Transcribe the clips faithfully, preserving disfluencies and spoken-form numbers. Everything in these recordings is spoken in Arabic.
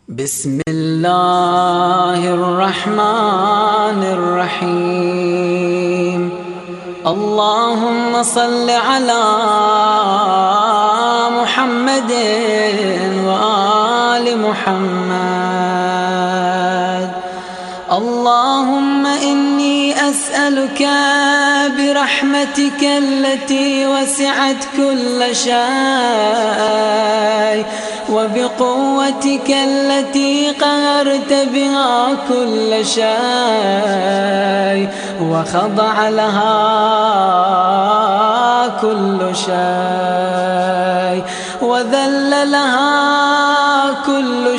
بسم الله الرحمن الرحيم. اللهم صل على محمد وآل محمد. اللهم إني أسألك برحمتك التي وسعت كل شيء وبقوتك التي قهرت بها كل شيء وخضع لها كل شيء وذل لها كل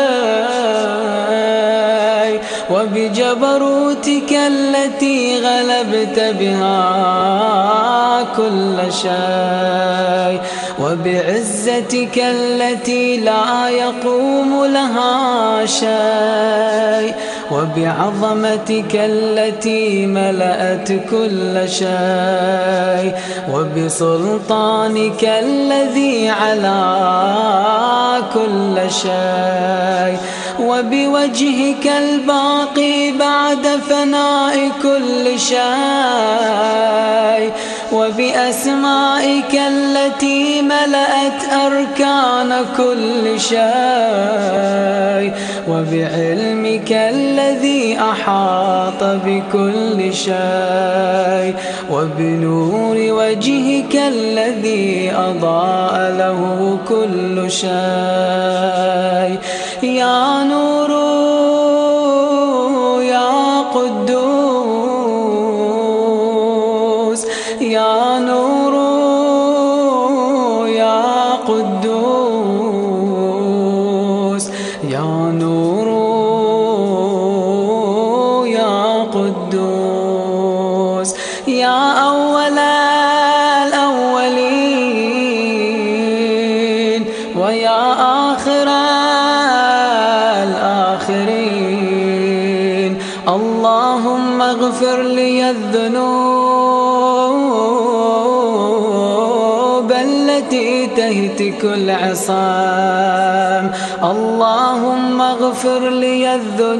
شيء وبجبروتك التي غلبت بها كل شيء وبعزتك التي لا يقوم لها شيء وبعظمتك التي ملأت كل شيء وبسلطانك الذي على كل شيء وبوجهك الباقي بعد فناء كل شيء وبأسمائك التي ملأت أركان كل شيء وبعلمك الذي أحاط بكل شيء وبنور وجهك الذي أضاء له كل شيء. يا نور يا قدوس يا نور يا قدوس يا نور يا قدوس يا أول الأولين ويا آخر الآخرين. اللهم اغفر لي الذنوب التي تهتك العصام. اللهم اغفر لي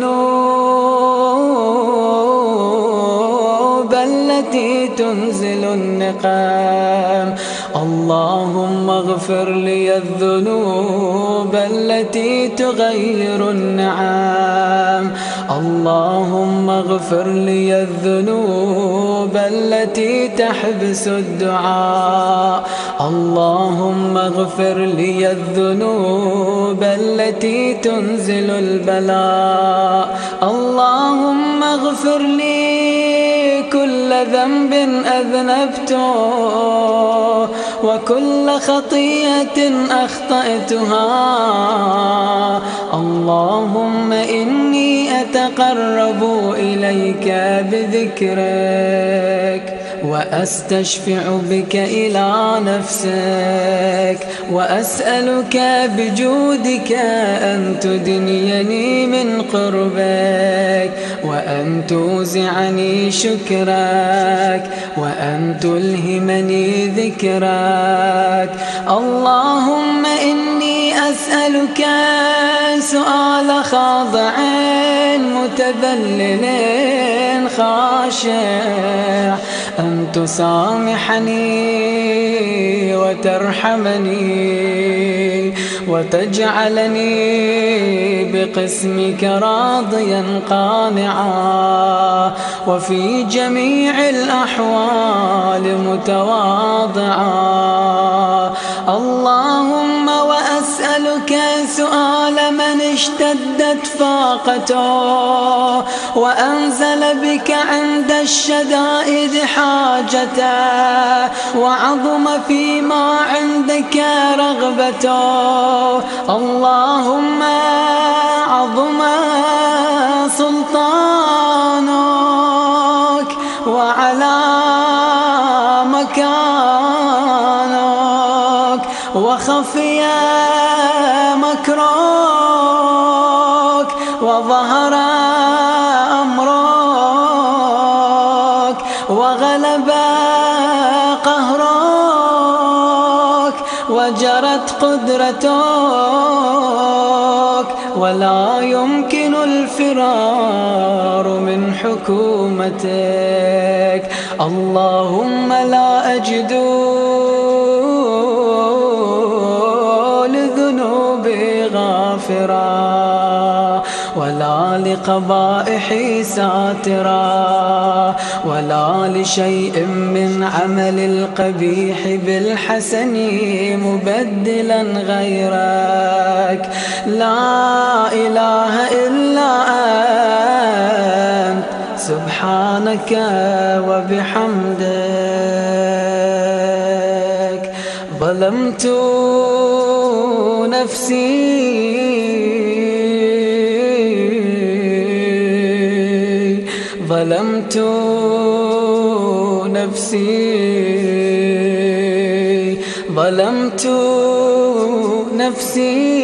الذنوب التي تنزل النقام. اللهم اغفر لي الذنوب التي تغير النعام. اللهم اغفر لي الذنوب التي تحبس الدعاء. اللهم اغفر لي الذنوب التي تنزل البلاء. اللهم اغفر لي كل ذنب أذنبته وكل خطيئة أخطأتها. اللهم إني أتقرب إليك بذكرك وأستشفع بك إلى نفسك وأسألك بجودك أن تدنيني من قربك وأن توزعني شكرك وأن تلهمني ذكرك. اللهم إني أسألك سؤال خاضع متذلل خاشع أن تسامحني وترحمني وتجعلني بقسمك راضيا قانعا وفي جميع الأحوال متواضعا. اللهم وأسألك سؤال من اشتدت فاقته وأنزل بك عند الشدائد حاجته وعظم فيما عندك رغبته. اللهم عظم سلطانك وعلى مكانك وخفي مكرك وظهر أمرك وغلب قهرك وجرت قدرتك ولا يمكن الفرار من حكومتك. اللهم لا أجد لذنوبي غافرا، ولا لقبائحي ساترا، ولا لشيء من عمل القبيح بالحسن مبدلا غيرك. لا إله إلا أنت سبحانك وبحمدك. ظلمت نفسي ظلمت نفسي ظلمت نفسي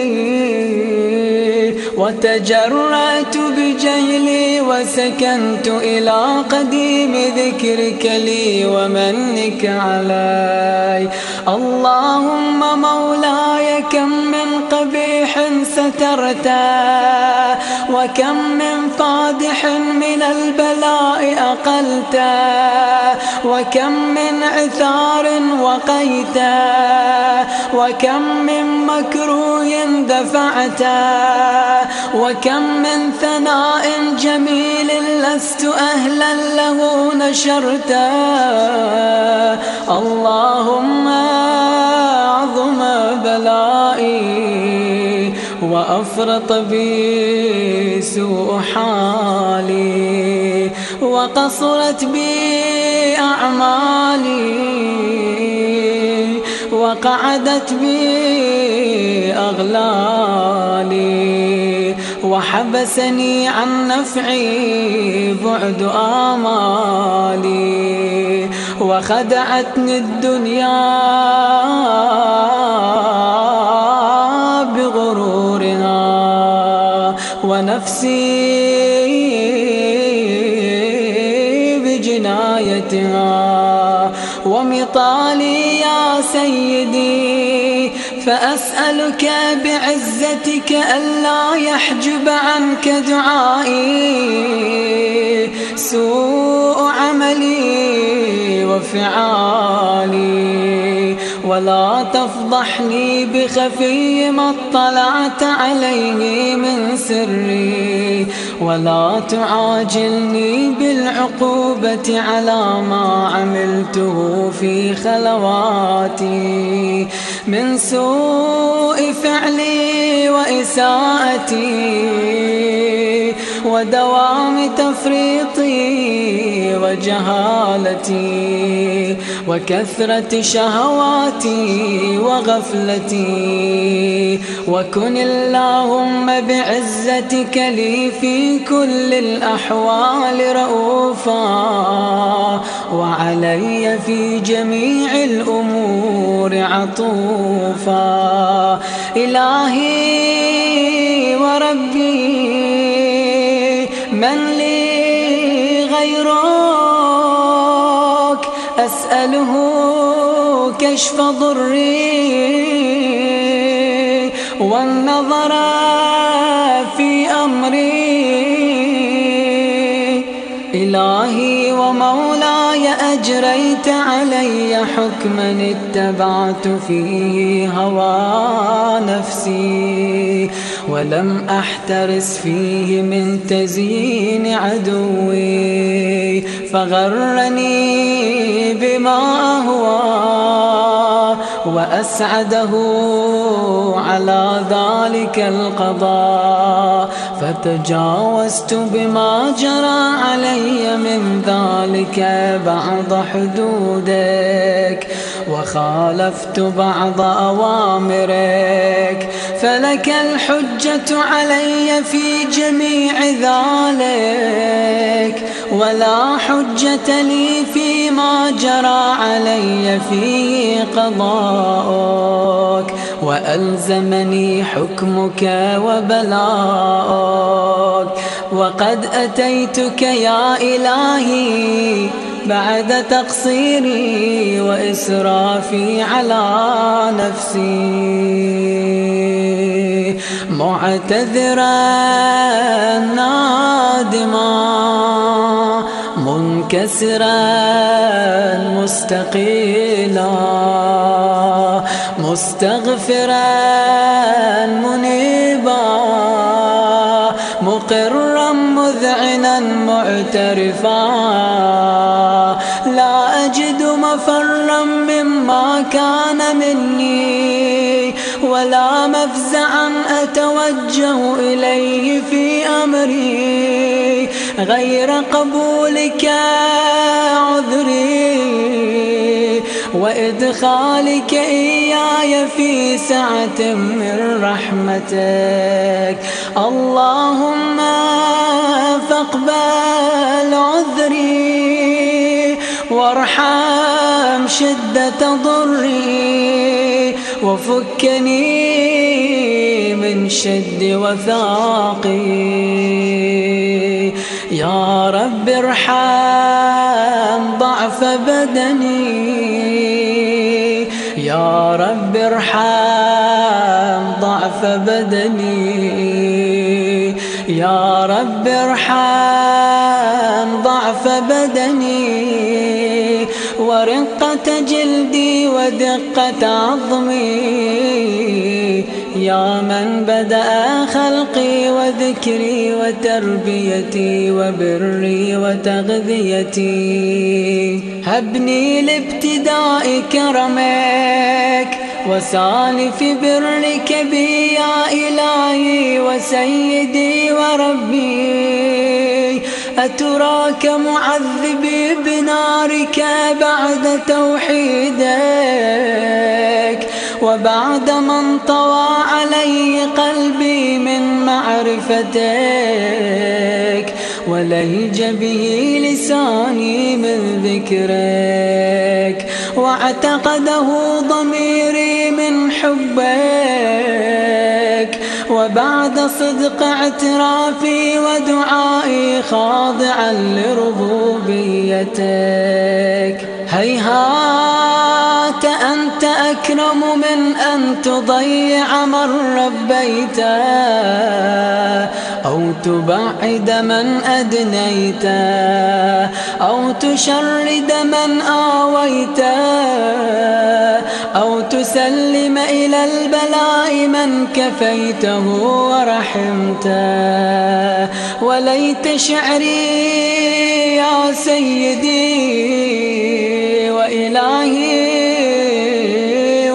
وتجرأت بجهلي وسكنت إلى قديم ذكرك لي ومنك علي. اللهم مولاي كم من قبيح سترته، وكم من فادح من البلاء أقلته، وكم من عثار وقيته، وكم من مكروه دفعته، وكم من ثناء جميل لست أهلا له نشرته. اللهم عظم بلائي وأفرط بي سوء حالي، وقصرت بي أعمالي، وقعدت بي أغلالي، وحبسني عن نفعي بعد آمالي، وخدعتني الدنيا بغرورها، ونفسي بجنايتها، ومطالي يا سيدي، فأسألك بعزتك ألا يحجب عنك دعائي سوء عملي وفعالي، ولا تفضحني بخفي ما اطلعت عليه من سري، ولا تعاجلني بالعقوبة على ما عملته في خلواتي من سوء فعلي وإساءتي ودوام تفريطي وجهالتي وكثرة شهواتي وغفلتي. وكن اللهم بعزتك لي في كل الأحوال رؤوفا، وعلي في جميع الأمور عطوفا. إلهي وربي من لي غيرك، أسأله كشف ضري والنظر في أمري. إلهي ومولاي أجريت علي حكما اتبعت فيه هوى نفسي، ولم أحترس فيه من تزيين عدوي، فغرني بما أهوى وأسعده على ذلك القضاء، فتجاوزت بما جرى علي من ذلك بعض حدودك، وخالفت بعض أوامرك، فلك الحجة علي في جميع ذلك، ولا حجة لي فيما جرى علي فيه قضاءك، وألزمني حكمك وبلاءك. وقد أتيتك يا إلهي بعد تقصيري وإسرافي على نفسي، معتذرا نادما منكسرا مستقيلا مستغفرا منيبا مقرا مذعنا معترفا لا أجد مفرا مما كان مني ولا مفزعا أتوجه إليه في أمري غير قبولك عذري وإدخالك إياي في سعة من رحمتك. اللهم فاقبل عذري وارحم شدة ضري وفكني من شد وثاقي. يا رب ارحم ضعف بدني يا رب ارحم ضعف بدني يا رب ارحم ضعف بدني ورقة جلدي ودقة عظمي يا من بدأ خلقي وذكري وتربيتي وبري وتغذيتي. هبني لابتداء كرمك وسالف برك بي يا إلهي وسيدي وربي. أتراك معذبي بنارك بعد توحيدك وبعد من طوى علي قلبي من معرفتك ولهج به لساني من ذكرك واعتقده ضميري من حبك وبعد صدق اعترافي ودعائي خاضعا لربوبيتك. هيهات أنت أكرم من أن تضيع من ربيته أو تبعد من أدنيته أو تشرد من آويته أو تسلم إلى البلاء من كفيته ورحمته. وليت شعري يا سيدي وإلهي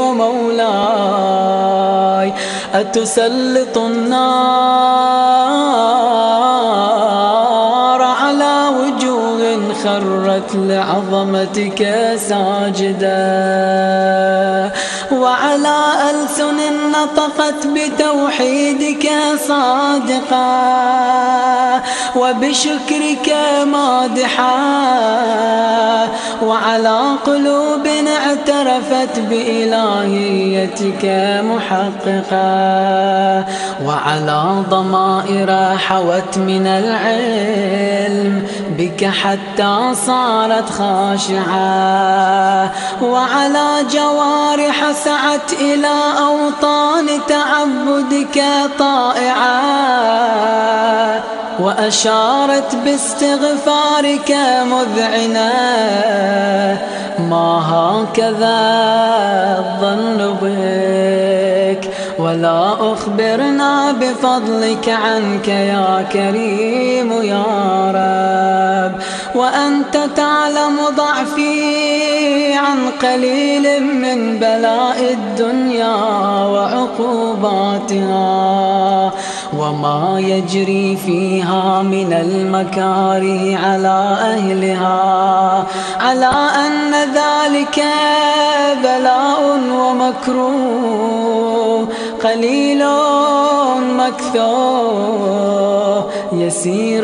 ومولاي أتسلط النار على وجوه خرت لعظمتك ساجدا وعلى ألسن نطقت بتوحيدك صادقا وبشكرك مادحا وعلى قلوب اعترفت بإلهيتك محققا وعلى ضمائر حوت من العلم بك حتى صارت خاشعة وعلى جوارح سعت إلى أوطان تعبدك طائعة وأشارت باستغفارك مذعنة. ما هكذا الظن بك ولا أخبرنا بفضلك عنك يا كريم يا رب. وأنت تعلم ضعفي عن قليل من بلاء الدنيا وعقوباتها وما يجري فيها من المكاره على أهلها على أن ذلك بلاء ومكروه قليل مكثور يسير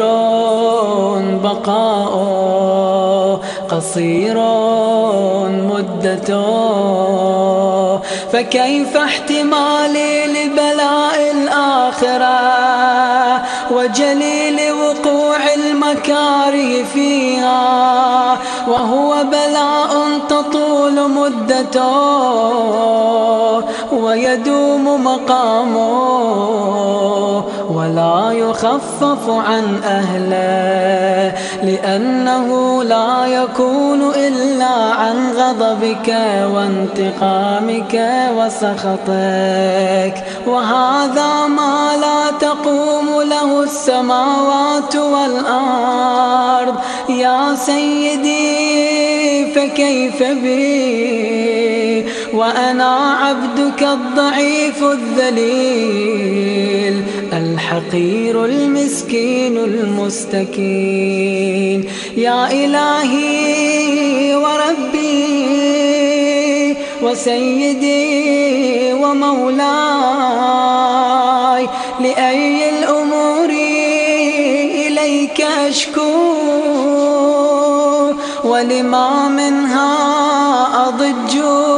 بقاء قصير مدته. فكيف احتمالي لبلاء الآخرة وجليل وقوع المكاره فيها وهو بلاء تطول مدته ويدوم مقامه ولا يخفف عن أهله، لأنه لا يكون إلا عن غضبك وانتقامك وسخطك. وهذا ما لا تقوم له السماوات والأرض يا سيدي، فكيف بي وأنا عبدك الضعيف الذليل الحقير المسكين المستكين. يا إلهي وربي وسيدي ومولاي، لأي الأمور إليك أشكو ولما منها أضج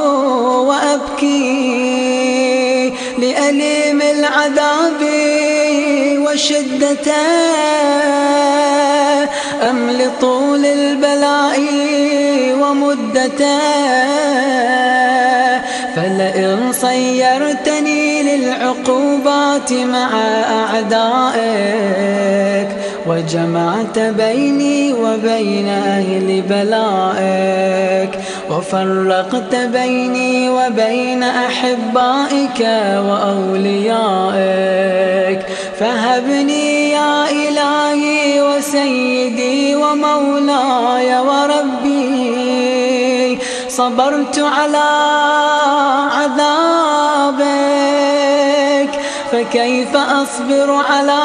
وأبكي، لأليم العذاب وشدته أم لطول البلاء ومدته؟ فلئن صيرتني للعقوبات مع أعدائك وجمعت بيني وبين أهل بلائك وفرقت بيني وبين أحبائك وأوليائك، فهبني يا إلهي وسيدي ومولاي وربي، صبرت على عذابك فكيف أصبر على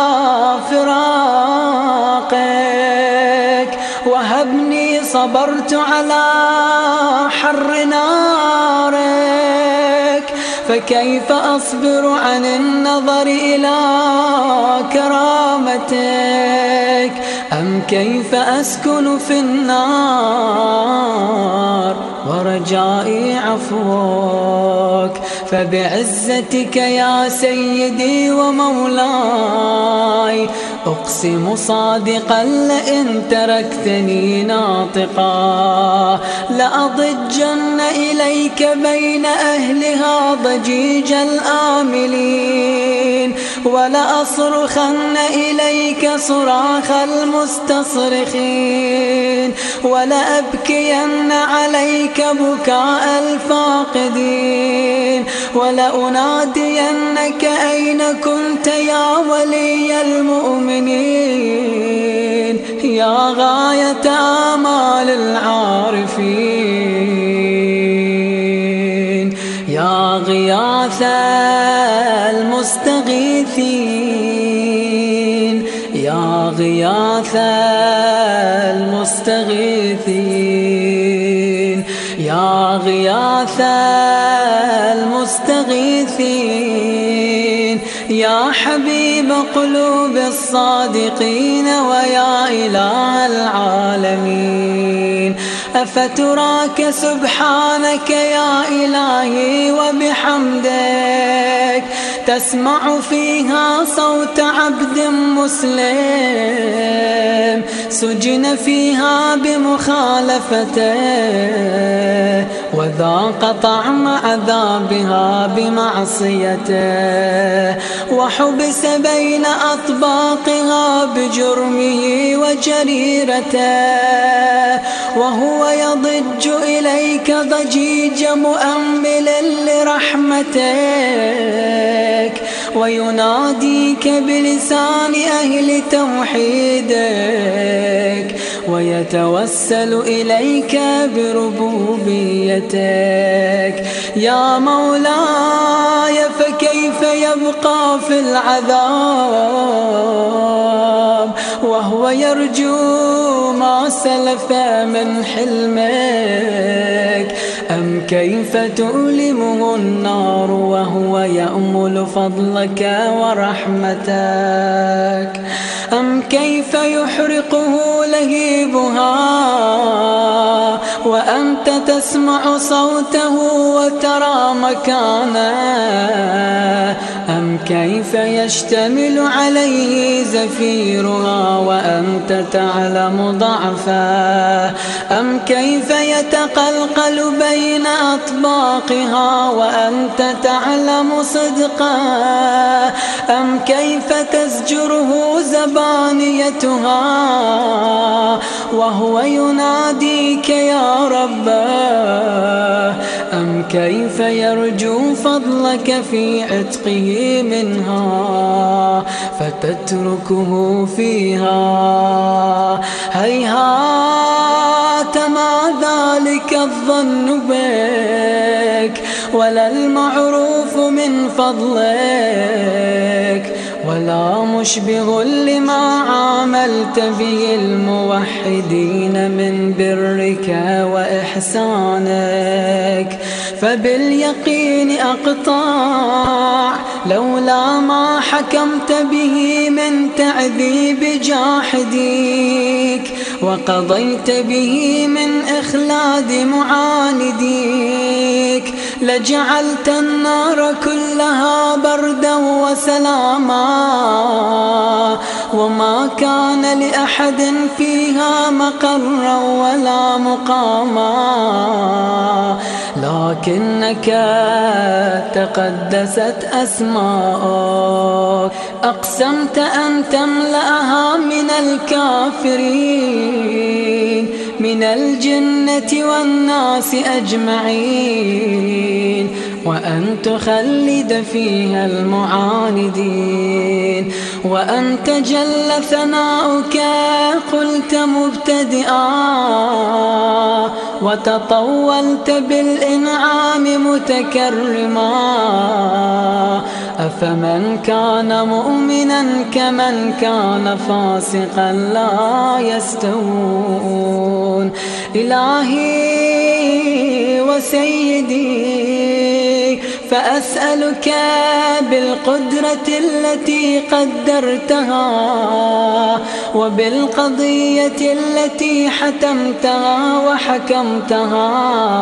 فراقك؟ وهبني صبرت على حر نارك فكيف أصبر عن النظر إلى كرامتك؟ أم كيف أسكن في النار ورجائي عفوك؟ فبعزتك يا سيدي ومولاي أقسم صادقا لئن تركتني ناطقا لأضجن إليك بين أهلها ضجيج الآملين، ولأصرخن إليك صراخ المستصرخين، ولأبكين عليك بكاء الفاقدين، ولأنادينك أين كنت يا ولي المؤمنين، يا غاية آمال العارفين، يا غياث المستغيثين، يا غياث المستغيثين، يا غياث المستغيثين، يا حبيب قلوب الصادقين ويا إله العالمين. أفتراك سبحانك يا إلهي وبحمدك تسمع فيها صوت عبد مسلم سجن فيها بمخالفته وذاق طعم عذابها بمعصيته وحبس بين أطباقها بجرمه وجريرته وهو يضج إليك ضجيج مؤمل لرحمتك ويناديك بلسان أهل توحيدك ويتوسل إليك بربوبيتك. يا مولاي فكيف يبقى في العذاب وهو يرجو ما سلف من حلمك؟ أم كيف تؤلمه النار وهو يأمل فضلك ورحمتك؟ أم كيف يحرقه لهيبها وأنت تسمع صوته وترى مكانه؟ أم أم كيف يشتمل عليه زفيرها وأنت تعلم ضعفا؟ أم كيف يتقلقل بين أطباقها وأنت تعلم صدقا؟ أم كيف تزجره زبانيتها وهو يناديك يا رباه؟ أم كيف يرجو فضلك في عتقه منها فتتركه فيها؟ هيهات ما ذلك الظن بك ولا المعروف من فضلك ولا مشبه لما عاملت به الموحدين من برك وإحسانك. فباليقين أقطع لولا ما حكمت به من تعذيب جاحديك وقضيت به من إخلاد معانديك لجعلت النار كلها بردا وسلاما وما كان لأحد فيها مقرا ولا مقاما. لكنك تقدست أسماءك أقسمت أن تملأها من الكافرين من الجنة والناس أجمعين وأن تخلد فيها المعاندين. وأنت جل ثناؤك قلت مبتدئا وتطولت بالإنعام متكرما. أفمن كان مؤمنا كمن كان فاسقا لا يستوون. إلهي وسيدي فأسألك بالقدرة التي قدرتها وبالقضية التي حتمتها وحكمتها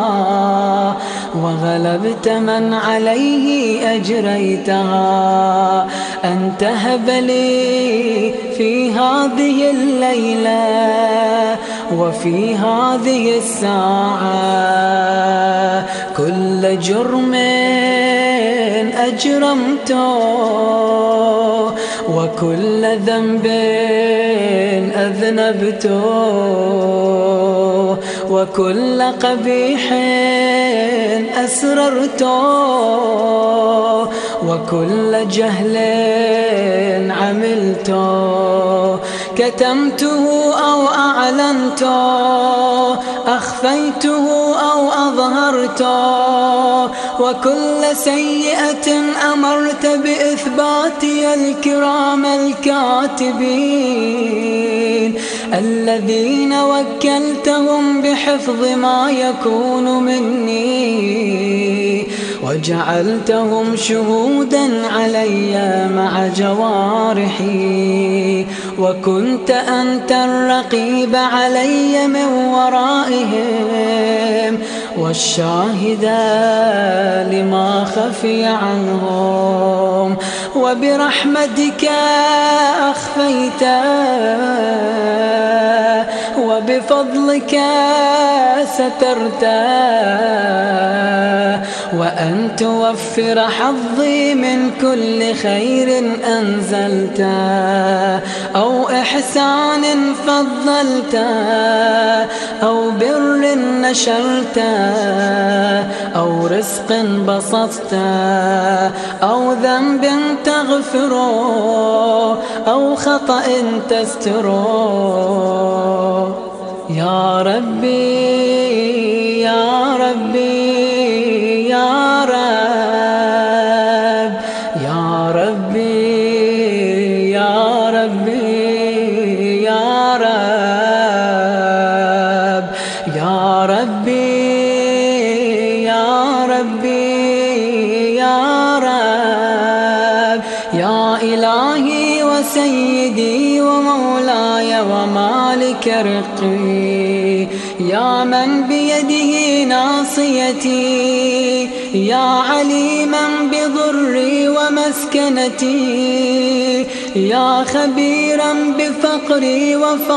وغلبت من عليه أجريتها أن تهب لي في هذه الليلة وفي هذه الساعة كل جرم أجرمته وكل ذنب أذنبته وكل قبيح أسررته وكل جهل عملته كتمته أو أعلنته أخفيته أو أظهرته وكل سيئة أمرت بإثباتي الكرام الكاتبين الذين وكلتهم بحفظ ما يكون مني وجعلتهم شهودا علي مع جوارحي وكنت أنت الرقيب علي من ورائهم والشاهد لما خفي عنهم وبرحمتك أخفيت وبفضلك سترت وأن توفر حظي من كل خير أنزلت أو إحسان فضلت أو بر نشرت أو رزق بسطت أو ذنب تغفر أو خطأ تستر يا ربي يا ربي يا رب يا ربي يا ربي يا رب يا ربي يا ربي يا رب يا إلهي وسيدي ومولاي ومالك رقي يا من بيده ناصيتي يا عليما بضري ومسكنتي، يا خبيرا بفقري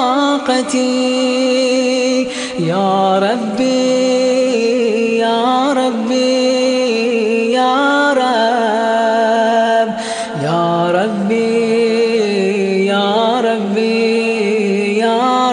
وفاقتي. يا ربي يا ربي يا رب، يا ربي يا ربي يا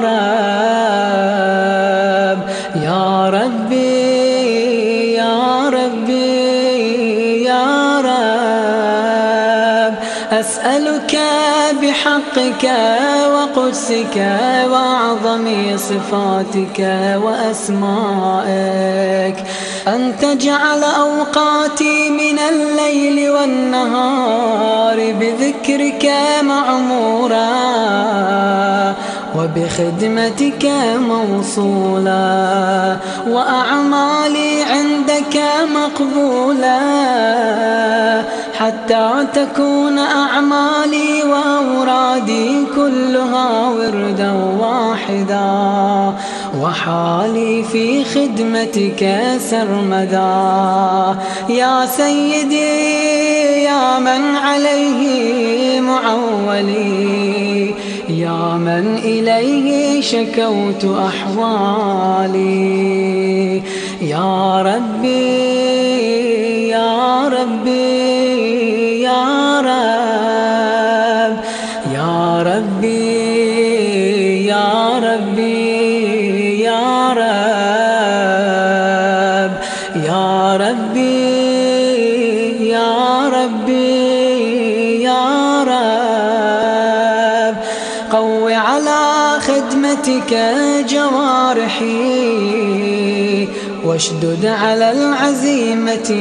رب، يا ربي يا ربي يا رب. أسألك بحقك وقدسك وأعظم صفاتك وأسمائك أن تجعل أوقاتي من الليل والنهار بذكرك معمورا، وبخدمتك موصولا، وأعمالي عندك مقبولا، حتى تكون أعمالي وأورادي كلها وردا واحدا، وحالي في خدمتك سرمدا. يا سيدي يا من عليه معولي، يا من إليه شكوت أحوالي. يا ربي يا ربي يا رب، يا ربي يا ربي يا رب، يا ربي يا ربي يا رب. قو على خدمتك جوارحي، واشدد على العزيمة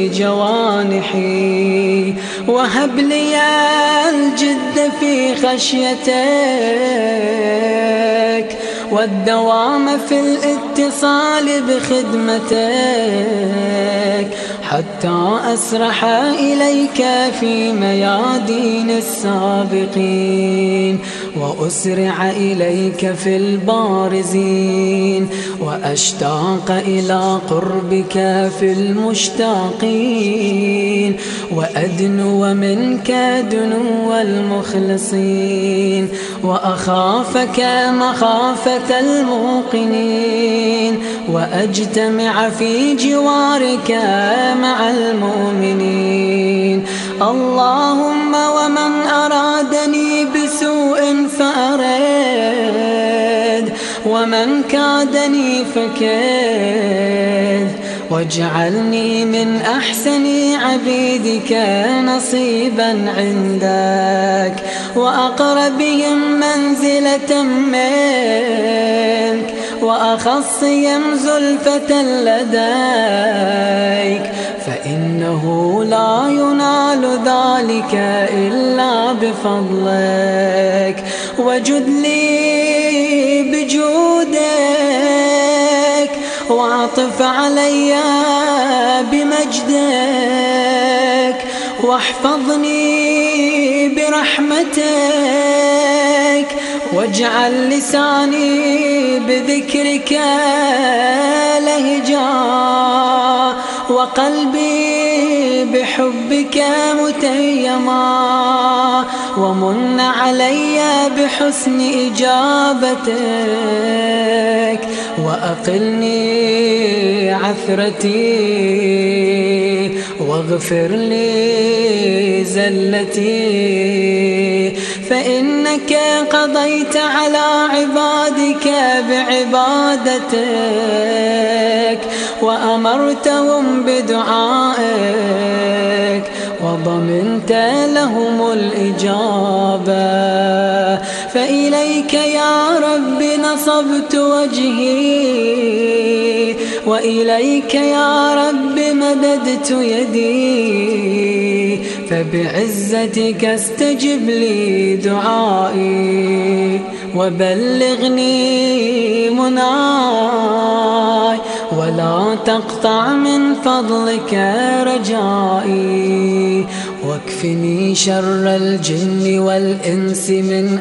جوانحي، وهب لي الجد في خشيتك، والدوام في الاتصال بخدمتك، حتى أسرح إليك في ميادين السابقين، وأسرع إليك في البارزين، وأشتاق إلى قربك في المشتاقين، وأدنو منك دنو المخلصين، وأخافك مخافة الموقنين، وأجتمع في جوارك مع المؤمنين. اللهم ومن أرادني بسوء فأرد، ومن كادني فكد، واجعلني من أحسن عبيدك نصيبا عندك، وأقربهم منزلة منك، وأخصهم زلفة لديك، فإنه لا ينال ذلك إلا بفضلك. وجد لي بجودك، واعطف علي بمجدك، واحفظني برحمتك، واجعل لساني بذكرك لهجا، وقلبي بحبك متيما، ومن علي بحسن إجابتك، وأقلني عثرتي، واغفر لي زلتي، فإنك قضيت على عبادك بعبادتك، وأمرتهم بدعائك، وضمنت لهم الإجابة. فإليك يا رب نصبت وجهي، وإليك يا رب مددت يدي، فبعزتك استجب لي دعائي، وبلغني مناي، ولا تقطع من فضلك رجائي، واكفني شر الجن والإنس من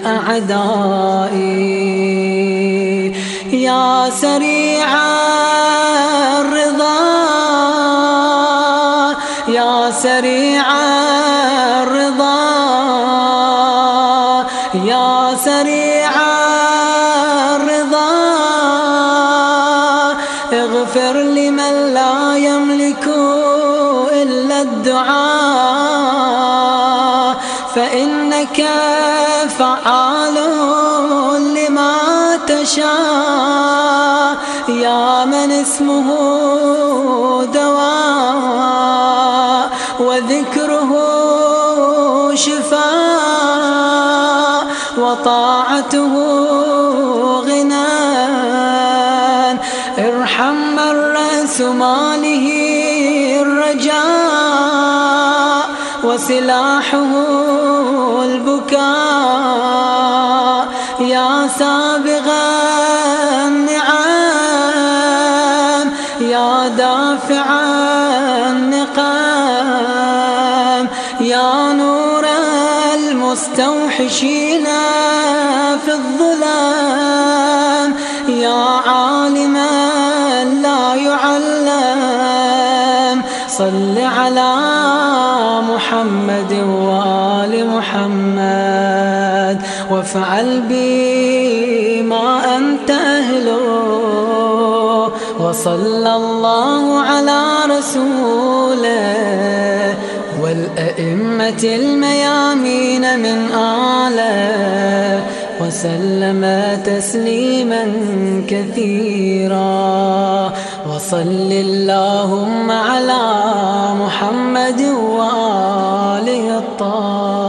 أعدائي. يا سريع الرضا سريع الرضا يا سريع الرضا اغفر لمن لا يملك إلا الدعاء فإنك فعال لما تشاء يا من اسمه دواء وذكره شفاء وطاعته غنى ارحم من رأس ماله الرجاء وسلاحه البكاء يا سابغ النعم يا دافع النقام يا نور المستوحشين في الظلام يا عالما لا يعلم صل على محمد وآل محمد وافعل بي ما أنت أهله وصلى الله على رسوله والأئمة الميامين من آله وسلم تسليما كثيرا وصل اللهم على محمد وآله الطاهرين.